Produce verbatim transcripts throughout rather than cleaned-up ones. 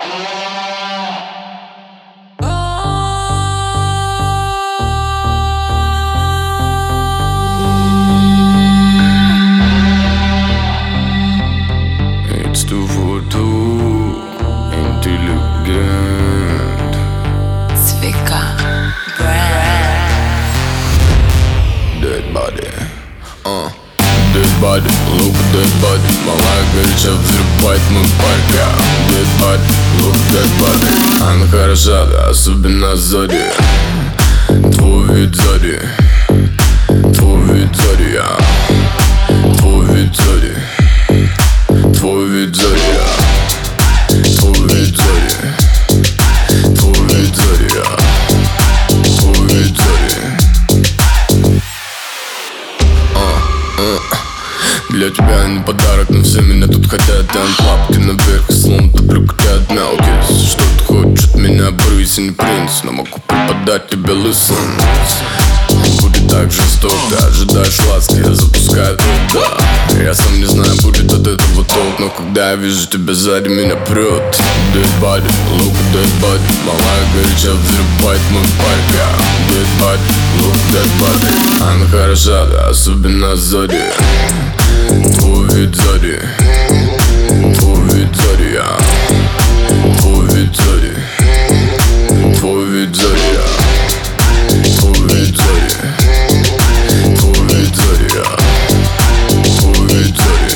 It's too for two, intelligent. Svika Brand. Dead body, uh. Dead body, look dead body. Малая горяча взрывает мой парк. Dead body, look dead body. Она хороша, да, особенно сзади. Твой вид сзади. Твой вид сзади, я. Твой вид сзади. Твой вид сзади, я. Твой вид сзади. Твой вид сзади, я. Твой вид сзади. Для тебя не подарок, но все меня тут хотят. Там лапки наверх, словно топлю хотят мелки. Что ты хочешь от меня, брысь, не принц. Но могу преподать тебе лысым. Будет так жестоко, ты ожидаешь ласки, я запускаю туда. Я сам не знаю, будет от этого толк, но когда я вижу тебя сзади, меня прет. Dead body, look dead body. Малая горяча взрывает мой парк. Dead body, look dead body. Она хороша, да, особенно сзади. Твой вид сзади. Твой вид сзади, я. Твой вид сзади. Твой вид сзади, я. Твой вид сзади. Твой вид сзади, я. Твой вид сзади.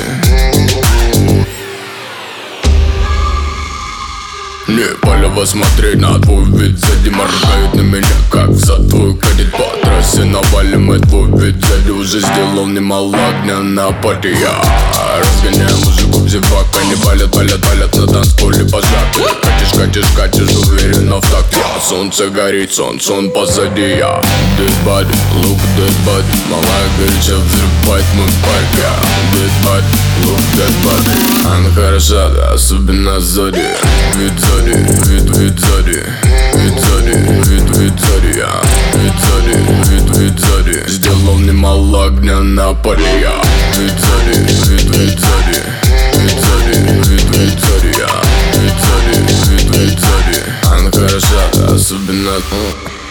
Не полево смотреть на твой вид сзади. Моргают на меня, как за твой кадет по трассе. Навалим и твой вид сзади. Уже сделал немало огня на пати. Я разгоняю музыку, зевак. Они палят, палят, палят на танцполе пожаты. Катишь, катишь, катишь, уверенно в такт. Я, солнце горит, солнце, он позади. Я dead body, look dead body. Малая горяча взрывает мой парк. Я dead body, look dead body. Она хороша, да, особенно сзади. Вид сзади, вид, вид сзади. Вид сзади, вид, вид сзади, я. Вид сзади, вид, вид сзади. Сделал немало огня на паре. Я вид сзади, вид, вид сзади. Вид сзади, вид, вид сзади, я. Вид сзади, вид, вид сзади. Она хороша, да, особенно